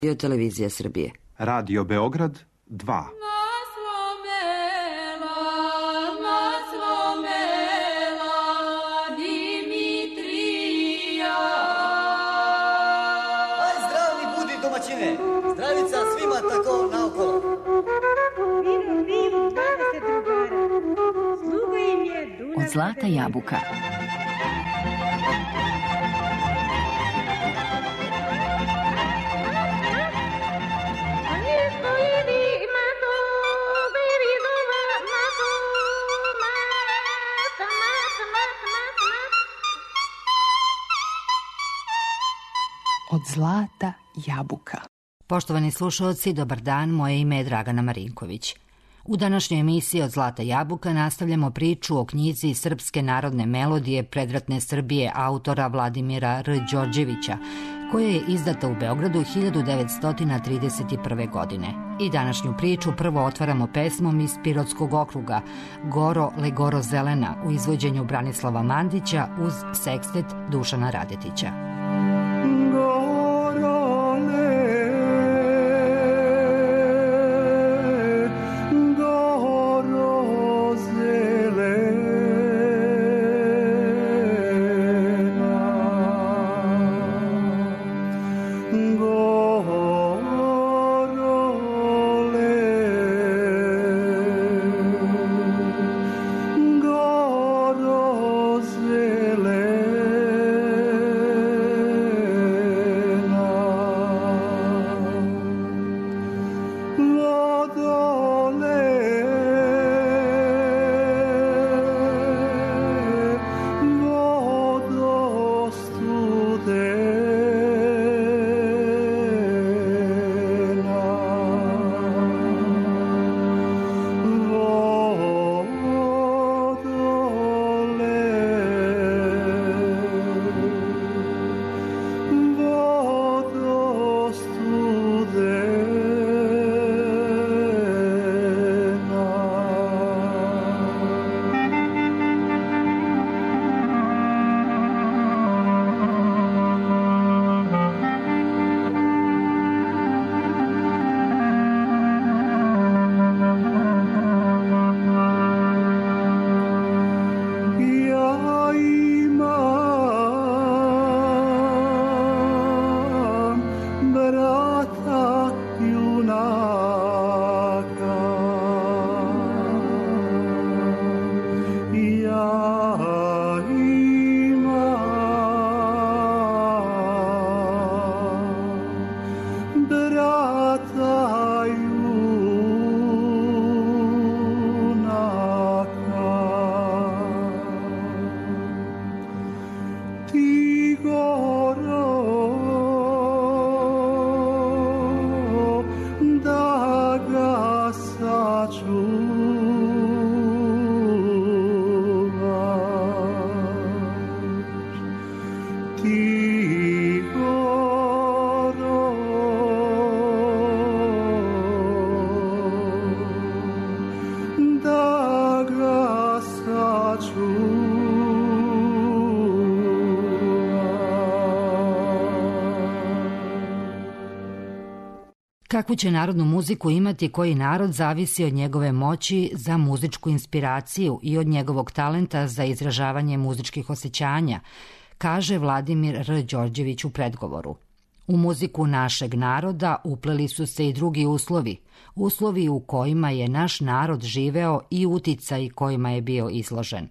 Televizija Srbije. Radio Beograd 2. Zdravica svima tako naokolo. Od zlata jabuka. Od zlata jabuka. Poštovani slušalci, dobar dan, moje ime je Dragana Marinković. U današnjoj emisiji Od zlata jabuka nastavljamo priču o knjizi Srpske narodne melodije predratne Srbije autora Vladimira R. Đorđevića, koja je izdata u Beogradu 1931. godine. I današnju priču prvo otvaramo pesmom iz Pirotskog okruga Goro le goro zelena u izvođenju Branislava Mandića uz sekstet Dušana Radetića. Kakvu će narodnu muziku imati koji narod zavisi od njegove moći za muzičku inspiraciju i od njegovog talenta za izražavanje muzičkih osjećanja, kaže Vladimir R. Đorđević u predgovoru. U muziku našeg naroda upleli su se i drugi uslovi u kojima je naš narod živeo i uticaji kojima je bio izložen.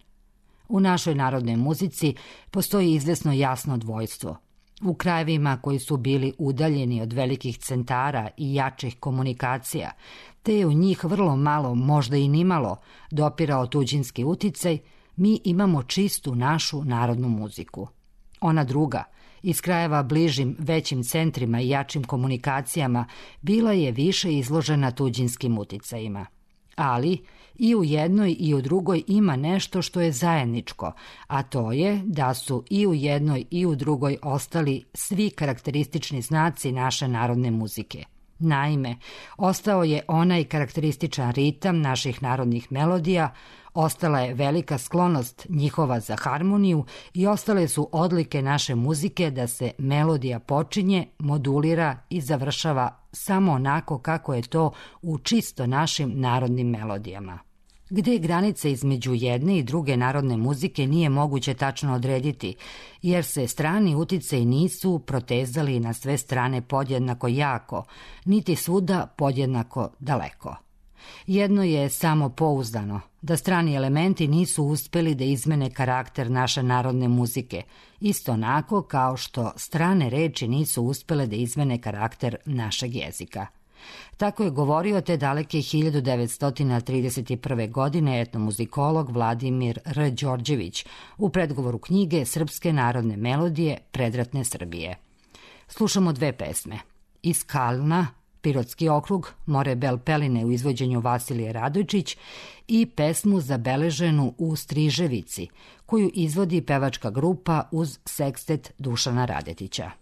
U našoj narodnoj muzici postoji izvesno jasno dvojstvo. U krajevima koji su bili udaljeni od velikih centara i jačih komunikacija, te je u njih vrlo malo, možda i nimalo, dopirao tuđinski uticaj, mi imamo čistu našu narodnu muziku. Ona druga, iz krajeva bližim većim centrima i jačim komunikacijama, bila je više izložena tuđinskim uticajima. Ali i u jednoj i u drugoj ima nešto što je zajedničko, a to je da su i u jednoj i u drugoj ostali svi karakteristični znaci naše narodne muzike. Naime, ostao je onaj karakterističan ritam naših narodnih melodija, ostala je velika sklonost njihova za harmoniju i ostale su odlike naše muzike da se melodija počinje, modulira i završava samo onako kako je to u čisto našim narodnim melodijama. Gde granice između jedne i druge narodne muzike nije moguće tačno odrediti, jer se strani uticaji nisu protezali na sve strane podjednako jako, niti svuda podjednako daleko. Jedno je samo pouzdano, da strani elementi nisu uspeli da izmene karakter naše narodne muzike, isto onako kao što strane reči nisu uspele da izmene karakter našeg jezika. Tako je govorio te daleke 1931. godine etnomuzikolog Vladimir R. Đorđević u predgovoru knjige Srpske narodne melodije predratne Srbije. Slušamo dve pesme. Iz Kalna, Pirotski okrug, More Bel Peline u izvođenju Vasilije Radojčić i pesmu zabeleženu u Striževici, koju izvodi pevačka grupa uz sekstet Dušana Radetića.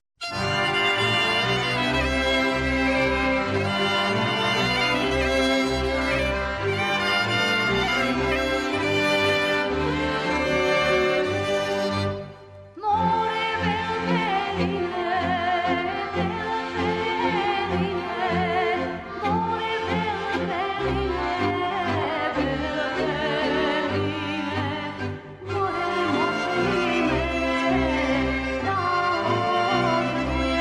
More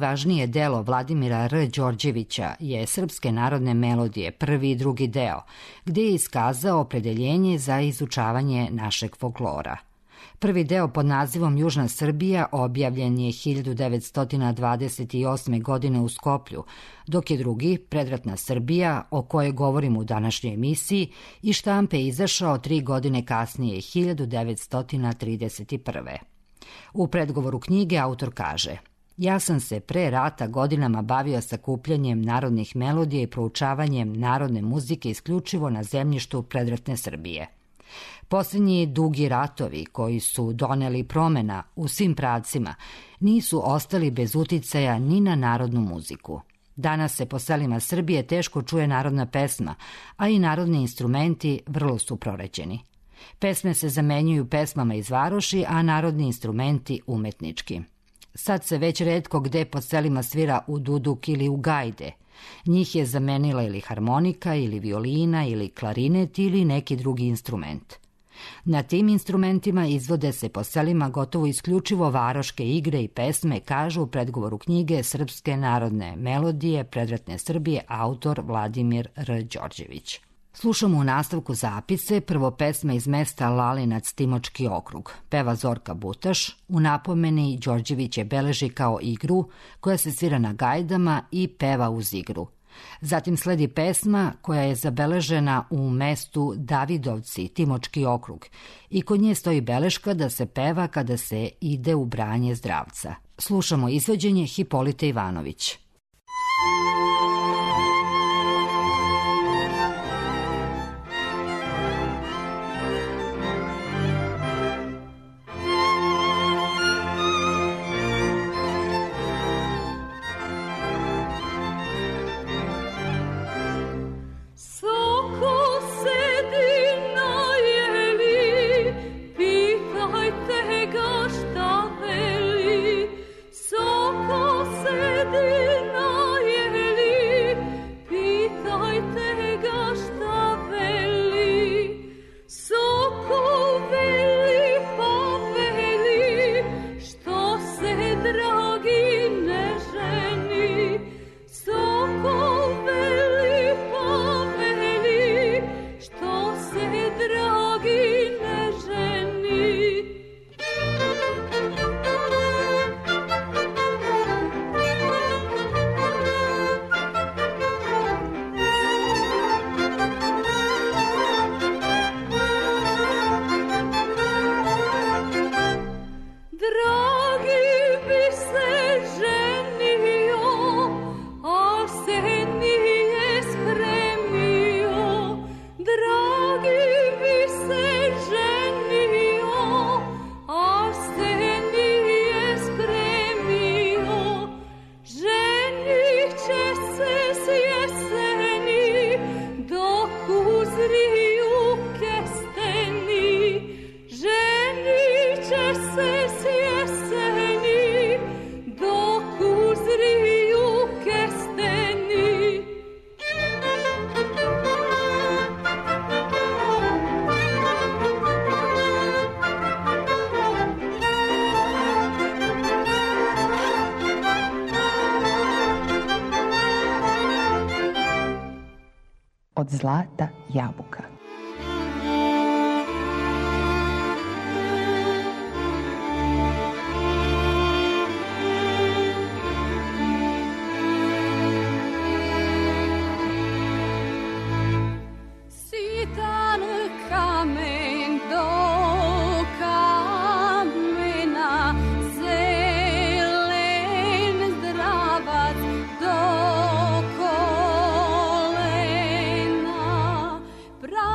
najvažnije delo Vladimira R. Đorđevića je Srpske narodne melodije, prvi i drugi deo, gde je iskazao opredeljenje za izučavanje našeg folklora. Prvi deo pod nazivom Južna Srbija objavljen je 1928. godine u Skoplju, dok je drugi, Predratna Srbija, o kojoj govorimo u današnjoj emisiji, iz štampe izašao 3 godine kasnije, 1931. U predgovoru knjige autor kaže: "Ja sam se pre rata godinama bavio sakupljanjem narodnih melodija i proučavanjem narodne muzike isključivo na zemljištu Predratne Srbije. Posljednji dugi ratovi, koji su doneli promena u svim pravcima, nisu ostali bez uticaja ni na narodnu muziku. Danas se po selima Srbije teško čuje narodna pesma, a i narodni instrumenti vrlo su proređeni. Pesme se zamenjuju pesmama iz varoši, a narodni instrumenti umetnički. Sad se već retko gde po selima svira u duduk ili u gajde. Njih je zamenila ili harmonika, ili violina, ili klarinet, ili neki drugi instrument. Na tim instrumentima izvode se po selima gotovo isključivo varoške igre i pesme, kažu u predgovoru knjige Srpske narodne melodije, Predratne Srbije, autor Vladimir R. Đorđević." Slušamo u nastavku zapise, prvo pesma iz mesta Lalinac, Timočki okrug. Peva Zorka Butaš, u napomeni Đorđević je beleži kao igru koja se svira na gajdama i peva uz igru. Zatim sledi pesma koja je zabeležena u mestu Davidovci, Timočki okrug, i kod nje stoji beleška da se peva kada se ide u branje zdravca. Slušamo izvođenje Hipolite Ivanović. Od zlata jabuka. Sitan kamen do kamena, zelen zdravac do kolena.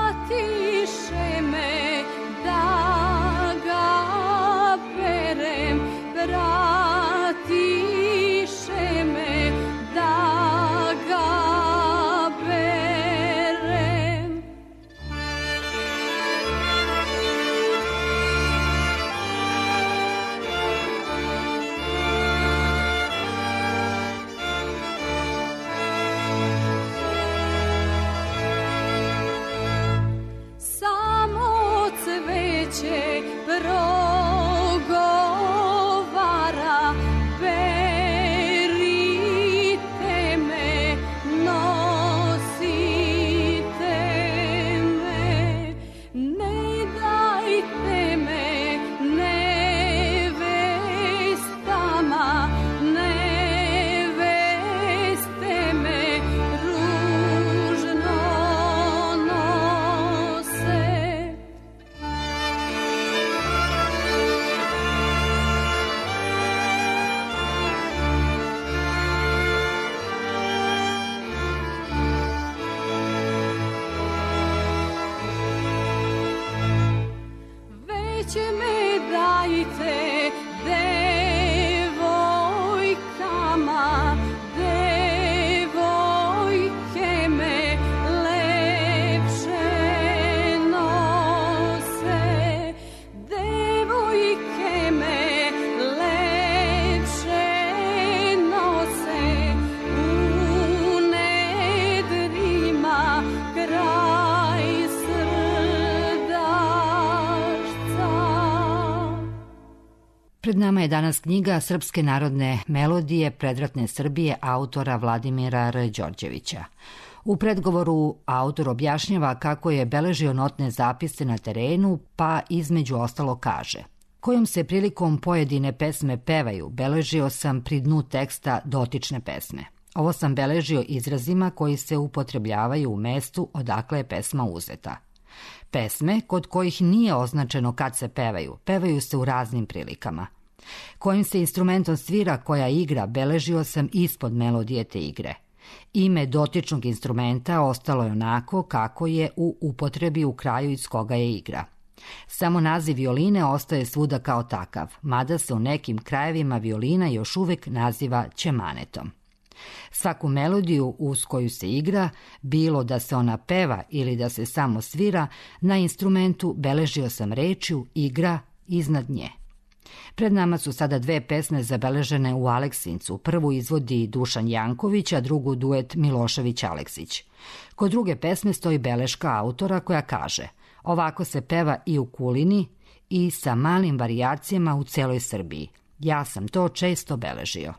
Pred nama je danas knjiga Srpske narodne melodije predratne Srbije autora Vladimira R. Đorđevića. U predgovoru autor objašnjava kako je beležio notne zapise na terenu, pa između ostalo kaže: kojom se prilikom pojedine pesme pevaju, beležio sam pri dnu teksta dotične pesme. Ovo sam beležio izrazima koji se upotrebljavaju u mestu odakle je pesma uzeta. Pesme, kod kojih nije označeno kad se pevaju, pevaju se u raznim prilikama. Kojim se instrumentom svira koja igra, beležio sam ispod melodije te igre. Ime dotičnog instrumenta ostalo je onako kako je u upotrebi u kraju iz koga je igra. Samo naziv violine ostaje svuda kao takav, mada se u nekim krajevima violina još uvek naziva ćemanetom. Svaku melodiju uz koju se igra, bilo da se ona peva ili da se samo svira, na instrumentu beležio sam rečju igra iznad nje. Pred nama su sada dve pesme zabeležene u Aleksincu. Prvu izvodi Dušan Janković, a drugu duet Milošević-Aleksić. Kod druge pesme stoji beleška autora koja kaže: ovako se peva i u Kulini i sa malim varijacijama u celoj Srbiji. Ja sam to često beležio.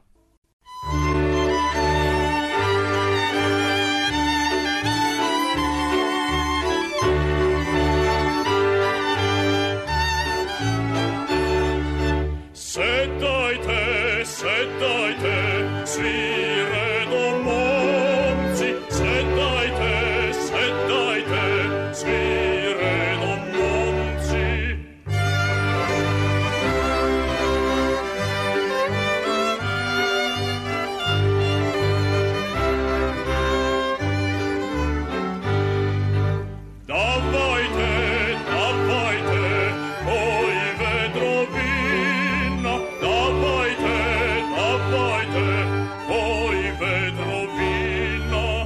Sedajte, svi redom momci, sedajte, svi redom momci. Davajte, oj vedrovina, davajte, oj vedrovina.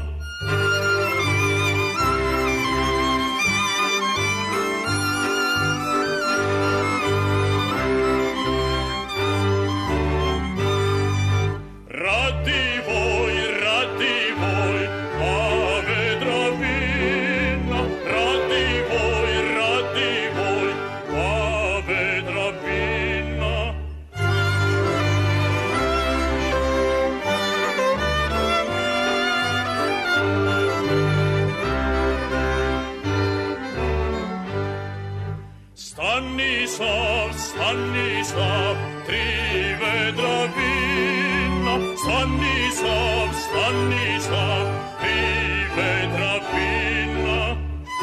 Radivoj, a vedrovina, radivoj, a vedrovina. Stanislav, tri vedra vina. Stanislav, tri vedra vina.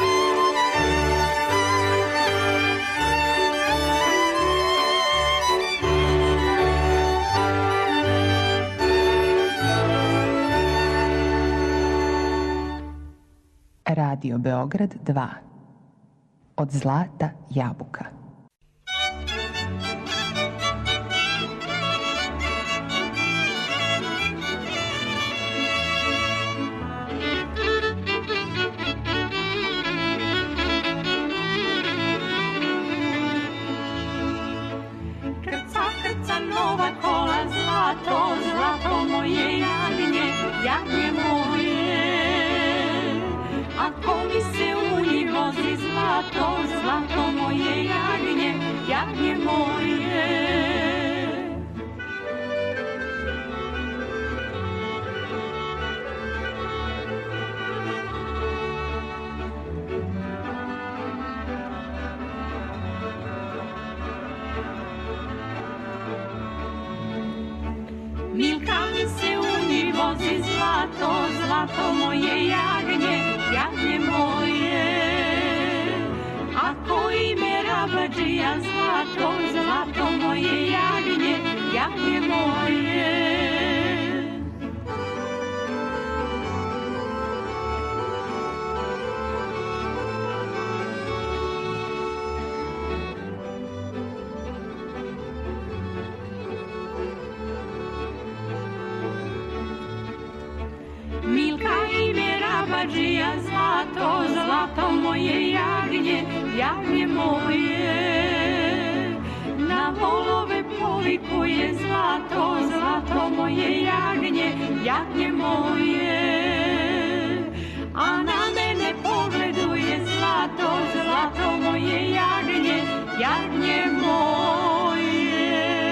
Radio Beograd 2. Od zlata jabuka. Krca nova kola, zlato moje jagnje moje. Ako mi se u njih vozi zlato moje jagnje moje. Milka mi se u njih vozi zlato moje jagnje moje. Ako ime Rabadžija zlato moje jagnje moje. Milka ime Rabadžija zlato moje jagnje moje. Na volove polikuje zlato moje jagnje moje. A na mene pogleduje zlato moje jagnje moje.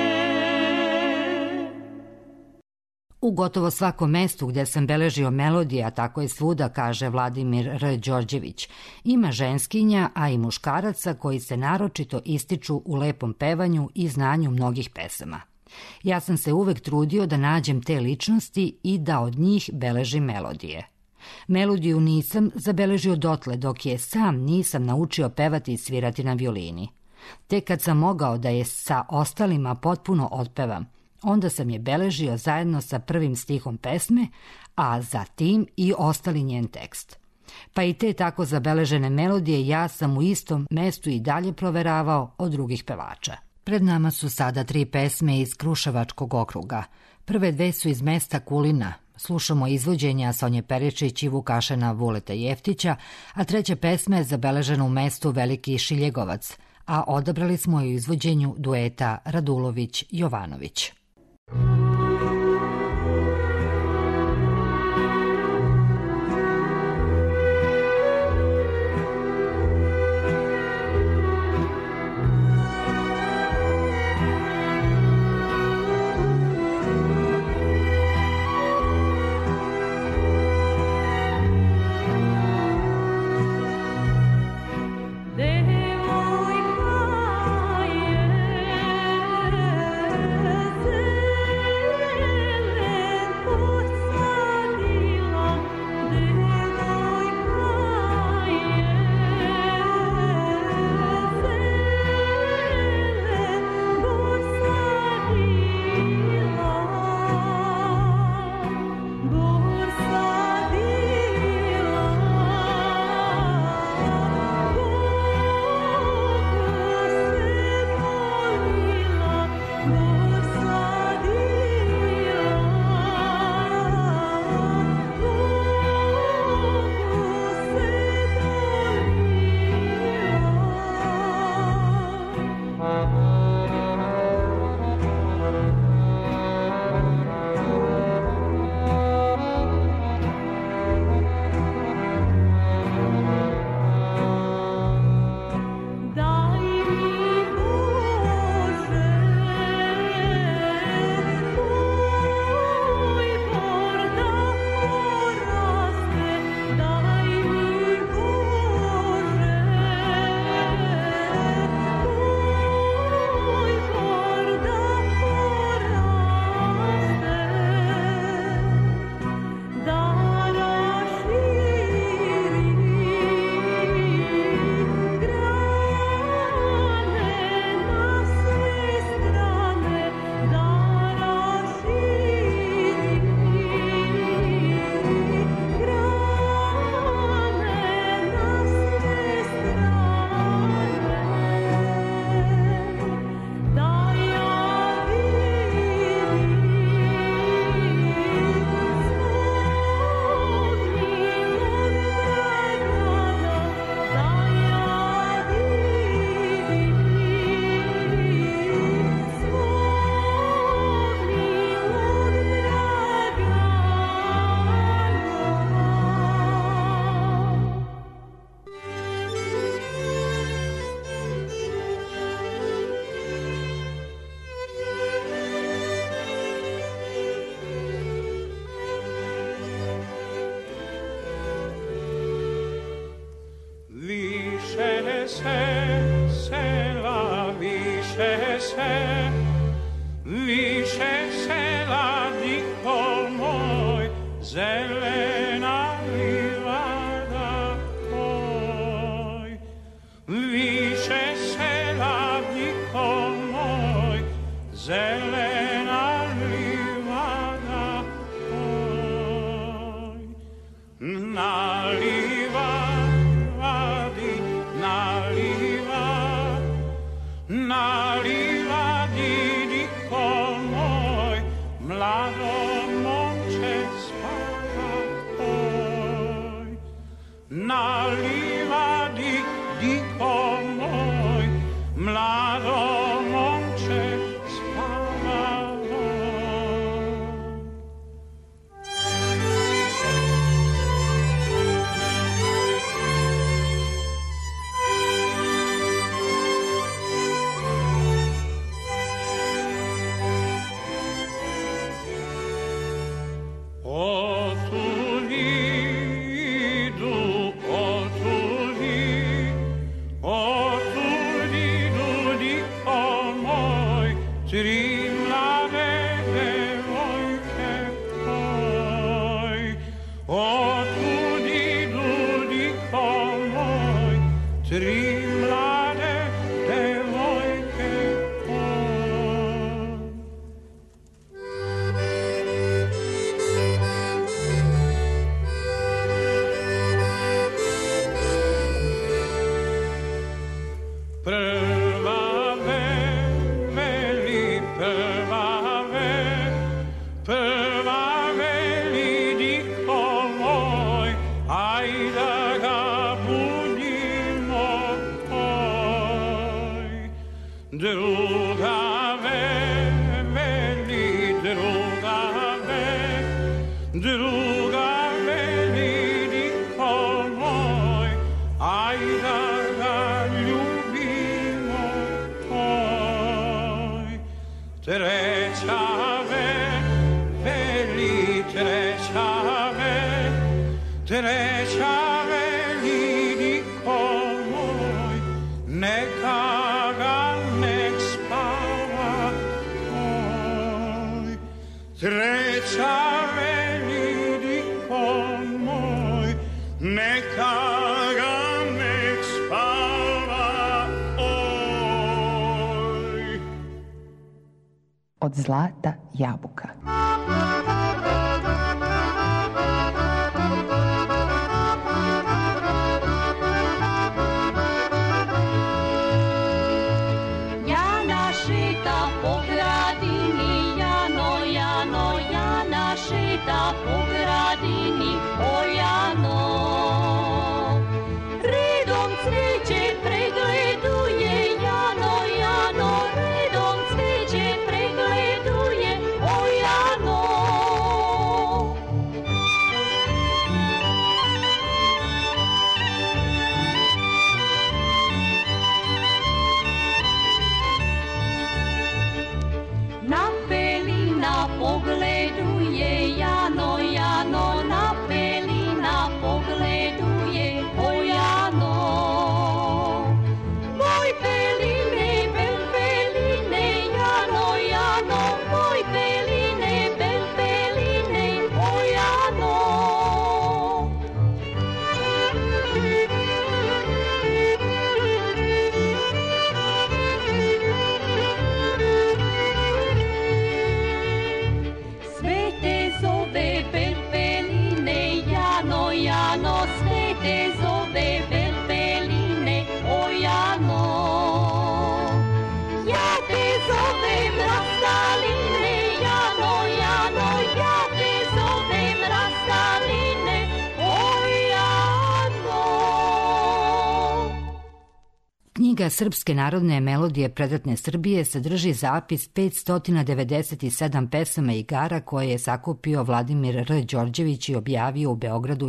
U gotovo svakom mestu gdje sam beležio melodije, a tako je svuda, kaže Vladimir R. Đorđević, ima ženskinja, a i muškaraca koji se naročito ističu u lepom pevanju i znanju mnogih pesama. Ja sam se uvek trudio da nađem te ličnosti i da od njih beležim melodije. Melodiju nisam zabeležio dotle dok je sam nisam naučio pevati i svirati na violini. Tek kad sam mogao da je sa ostalima potpuno otpevam, onda sam je beležio zajedno sa prvim stihom pesme, a zatim i ostali njen tekst. Pa i te tako zabeležene melodije ja sam u istom mestu i dalje proveravao od drugih pevača. Pred nama su sada 3 pesme iz Kruševačkog okruga. Prve 2 su iz mesta Kulina. Slušamo izvođenja Sonje Peričić i Vukašena Vuleta Jeftića, a 3. pesma je zabeležena u mestu Veliki Šiljegovac, a odabrali smo je u izvođenju dueta Radulović-Jovanović. Naliva tri mlade devojke oj, otkud idu diko moj, tri mlade devojke oj. Prva veli, prva veli diko moj, aj da ga budimo oj. Druga veli, druga veli diko moj, aj da ga ljubimo oj. Treća veli, treća veli diko moj, neka ga nek spava oj. Treća veli diko moj, neka ga nek spava oj. Od zlata jabuka. Jana šeta po gradini, Jano, Jano, Jana šeta po gradini, o Jano. Redom cveće pregleduje, Jano, Jano, redom cveće pregleduje, o Jano. Na pelina pogleduje, Jano, Jano, na pelina pogleduje, o Jano. Moj peline, bel peline, Jano, Jano, moj peline, bel peline, o Jano. Sve te zove bel peline, Jano, Jano, sve te zove bel peline, o Jano. Ja te zovem rastaline, Jano, Jano, ja te zovem rastaline, o Jano. Knjiga Srpske narodne melodije predratne Srbije sadrži zapis 597 pesama i igara koje je sakupio Vladimir R. Đorđević i objavio u Beogradu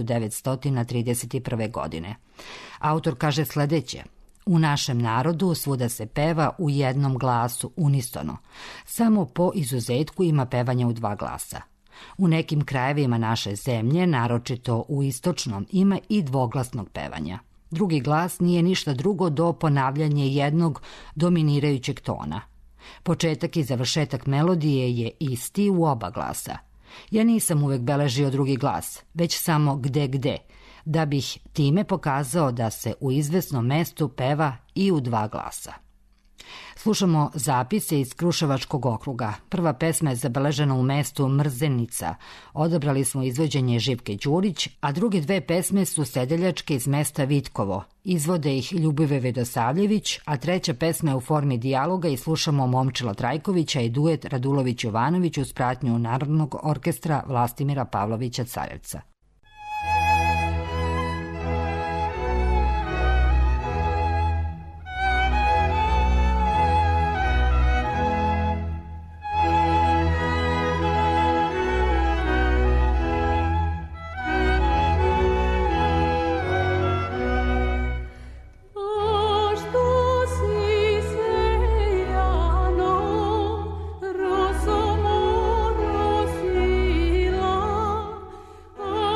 1931. godine. Autor kaže sledeće: u našem narodu svuda se peva u jednom glasu, unisono. Samo po izuzetku ima pevanja u dva glasa. U nekim krajevima naše zemlje, naročito u istočnom, ima i dvoglasnog pevanja. Drugi glas nije ništa drugo do ponavljanje jednog dominirajućeg tona. Početak i završetak melodije je isti u oba glasa. Ja nisam uvek beležio drugi glas, već samo gde, da bih time pokazao da se u izvesnom mestu peva i u dva glasa. Slušamo zapise iz Kruševačkog okruga. Prva pesma je zabeležena u mestu Mrzenica. Odabrali smo izvođenje Živke Đurić, a druge dve pesme su sedeljačke iz mesta Vitkovo. Izvode ih Ljubive Vedosavljević, a treća pesma je u formi dijaloga i slušamo Momčila Trajkovića i duet Radulović-Jovanović uz pratnju Narodnog orkestra Vlastimira Pavlovića Carevca. Oh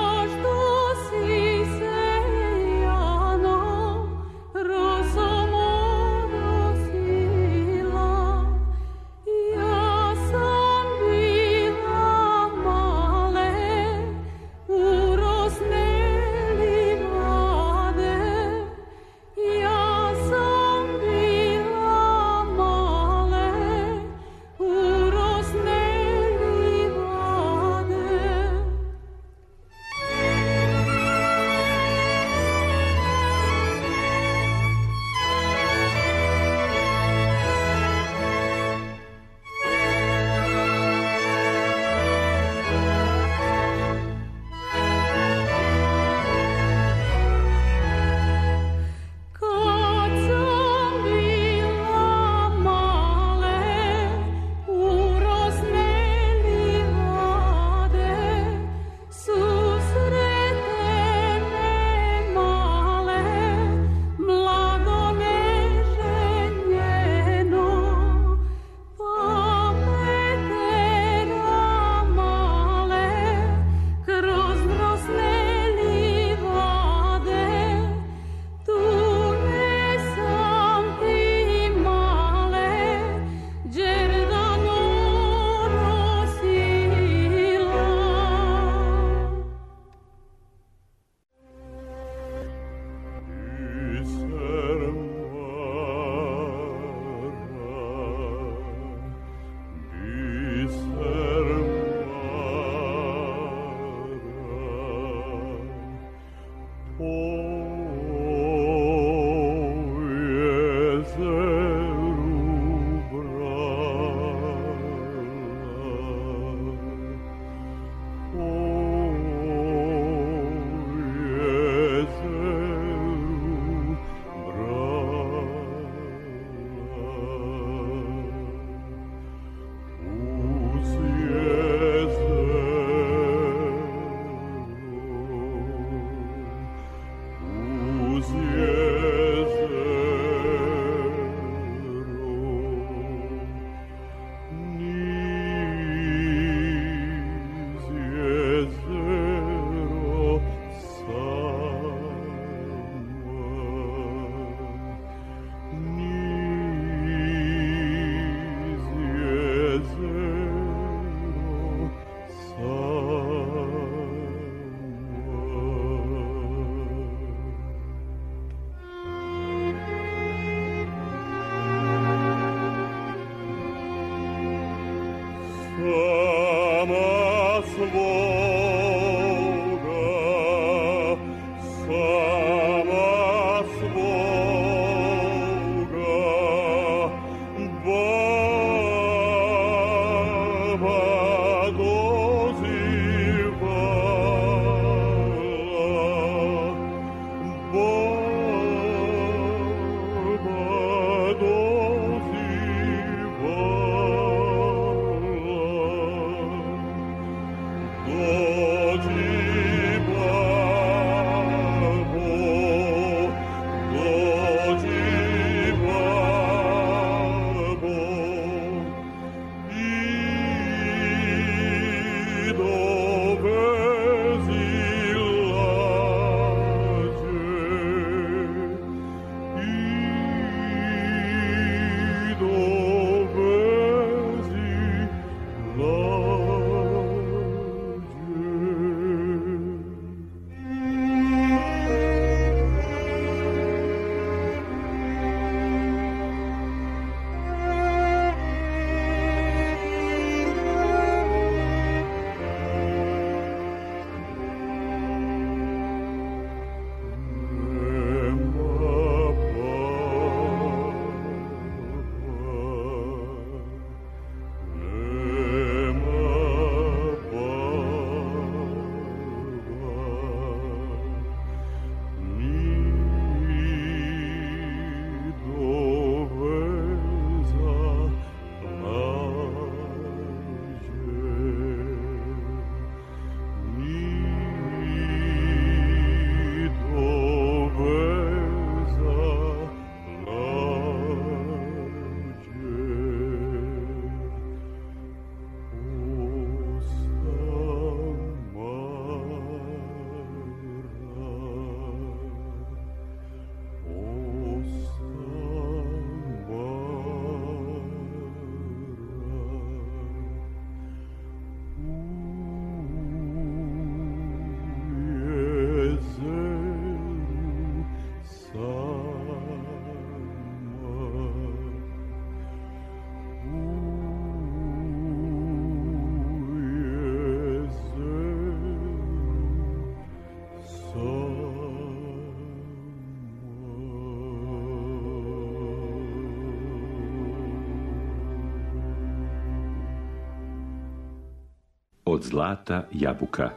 Od zlata jabuka.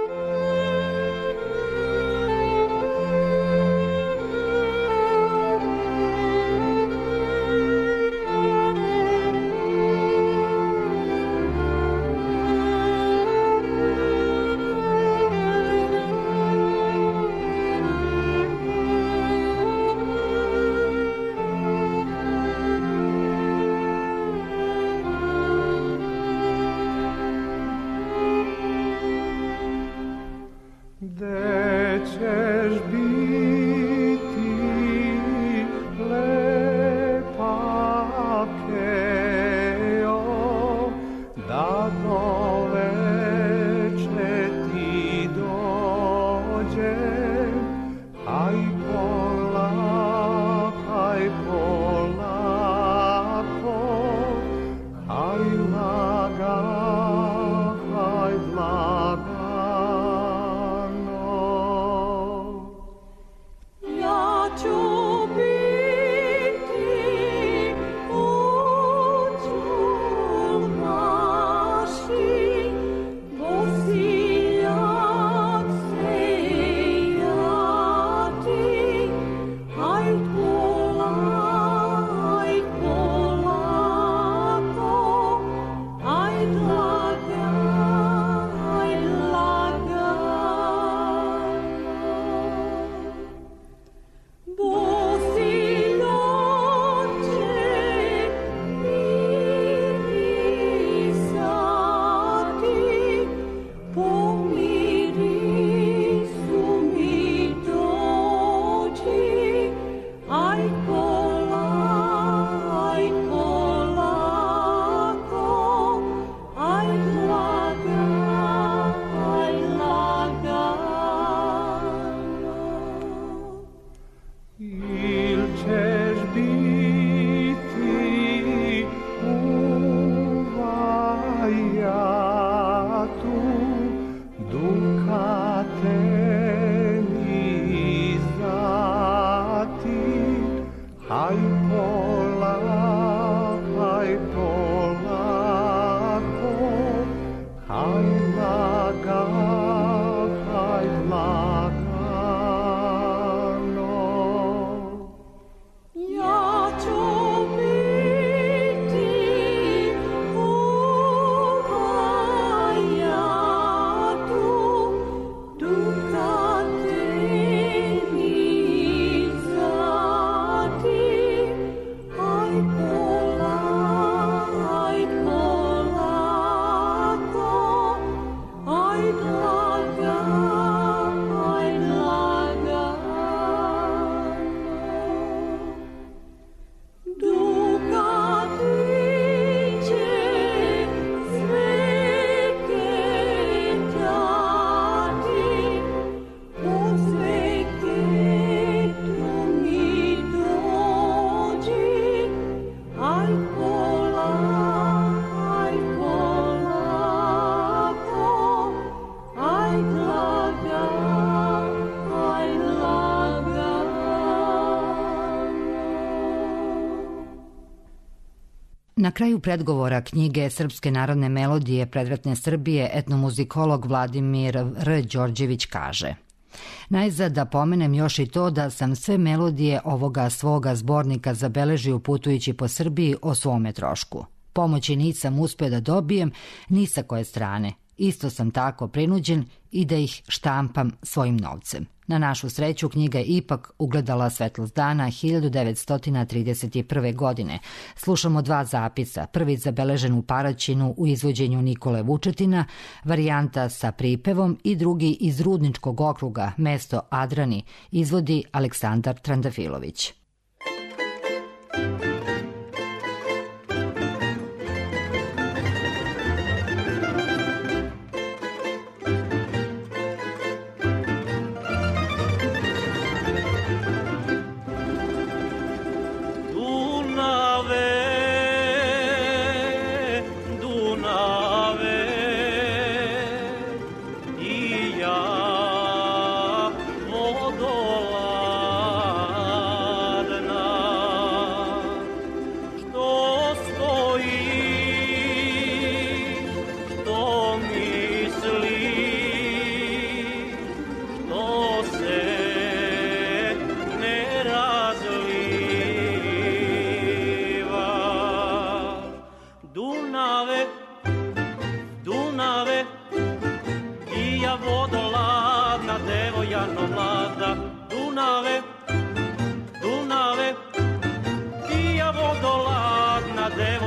Na kraju predgovora knjige Srpske narodne melodije predratne Srbije etnomuzikolog Vladimir R. Đorđević kaže: Najzad da pomenem još i to da sam sve melodije ovoga svoga zbornika zabeležio putujući po Srbiji o svome trošku. Pomoći nisam uspeo da dobijem ni sa koje strane. Isto sam tako prinuđen i da ih štampam svojim novcem. Na našu sreću knjiga je ipak ugledala svetlost dana 1931. godine. Slušamo dva zapisa. Prvi zabeležen u Paraćinu u izvođenju Nikole Vučetina, varijanta sa pripevom, i drugi iz Rudničkog okruga, mesto Adrani, izvodi Aleksandar Trandafilović. Vodolar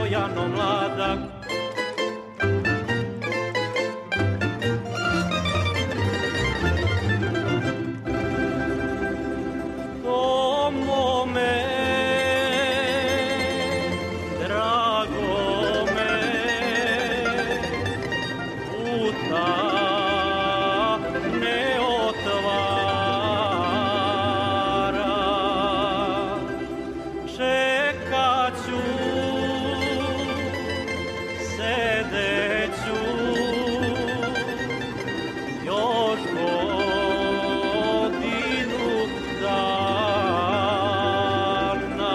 devojano mlada. O mome, drago me, puta ne otvara, čekaću, sedeću, još godinu dana.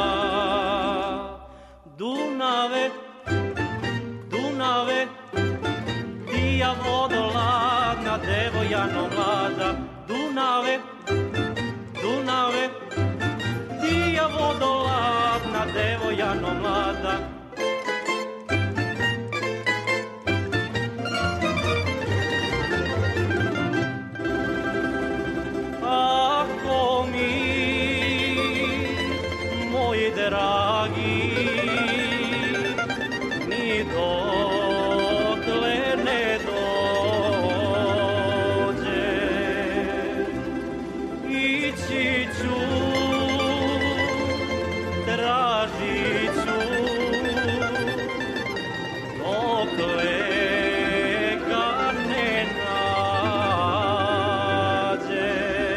Dunave, Dunave, dija vodoladna, devojano mlada. Dunave, Dunave, dija vodoladna, devojano mlada. Ako mi, moji dragi, ni dotle ne dođe, ići ću, tražit ću, dokle ga ne nađe.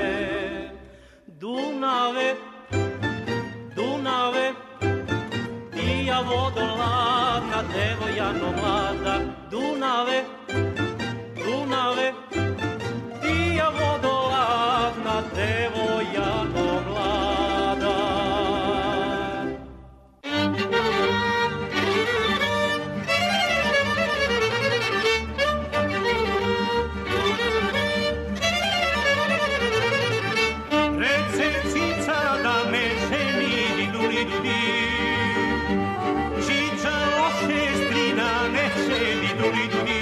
Dunave, Dunave, dija vodoladna, devojano mlada. Dunave, Dunave, dija vodoladna, devojano mlada. Rece cica da me ženi, diduli-dudi. Čiča loše strina neće, diduli-dudi.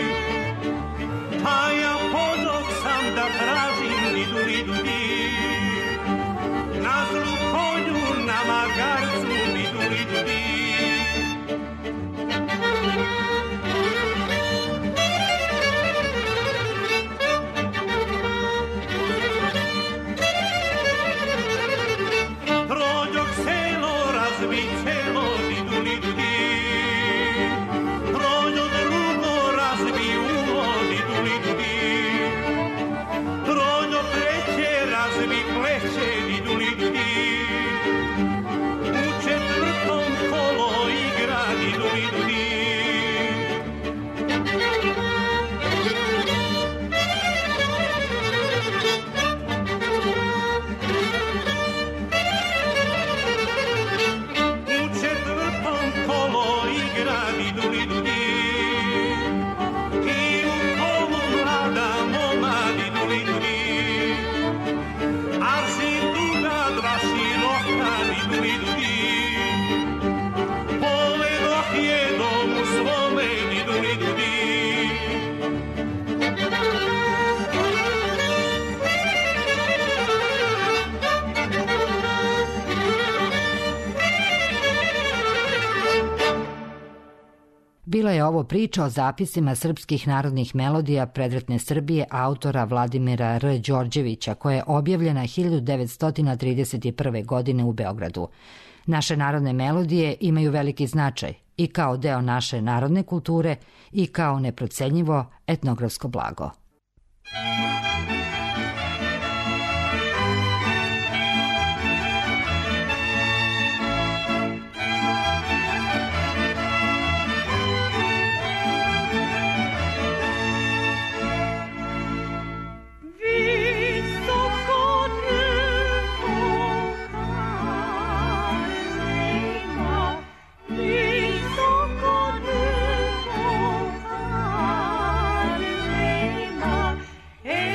Pa ja podok sam da tražim, diduli-dudi. Na zlu konju, na magarcu, diduli-dudi. Prođok selo, razbi celo, diduli-dudi. Prođok drugo, razbi uvo, diduli-dudi. Prođok treće, razbi pleće, diduli-dudi. U četvrtom kolo igra, diduli-dudi. U četvrtom kolo igra, diduli-dudi. I u kolu mlada moma, diduli-dudi. Arzi duga, dva široka, diduli-dudi. Povedoh je domu svome, diduli-dudi. Bila je ovo priča o zapisima srpskih narodnih melodija predratne Srbije autora Vladimira R. Đorđevića, koja je objavljena 1931. godine u Beogradu. Naše narodne melodije imaju veliki značaj i kao deo naše narodne kulture i kao neprocenjivo etnografsko blago. Hey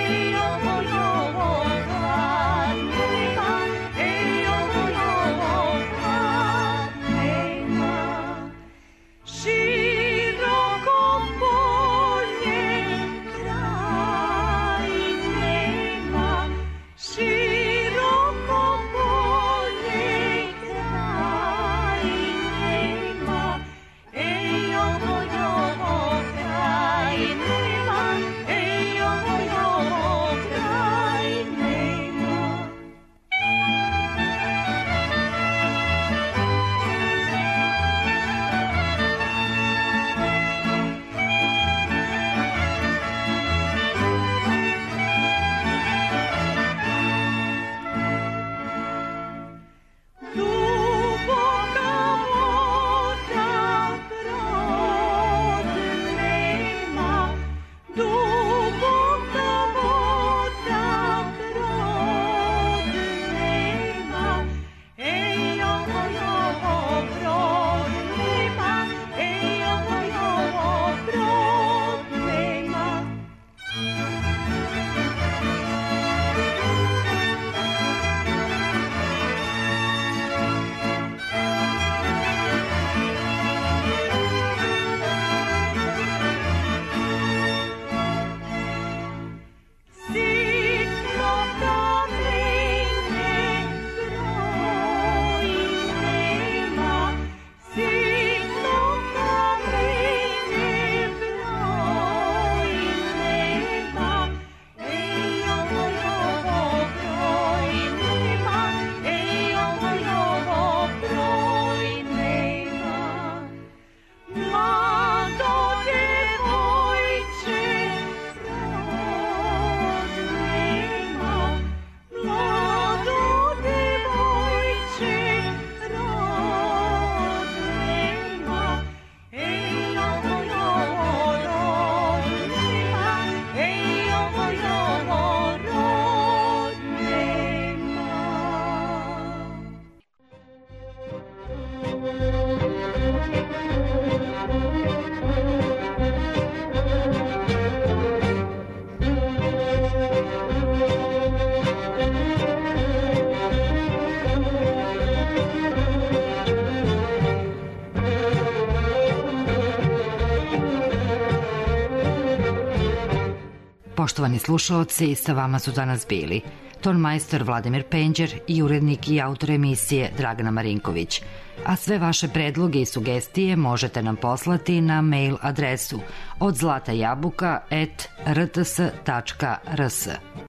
Poštovani slušaoci, sa vama su danas bili tonmajstor Vladimir Penđer i urednik i autor emisije Dragana Marinković. A sve vaše predloge i sugestije možete nam poslati na mail adresu odzlatajabuka@rts.rs.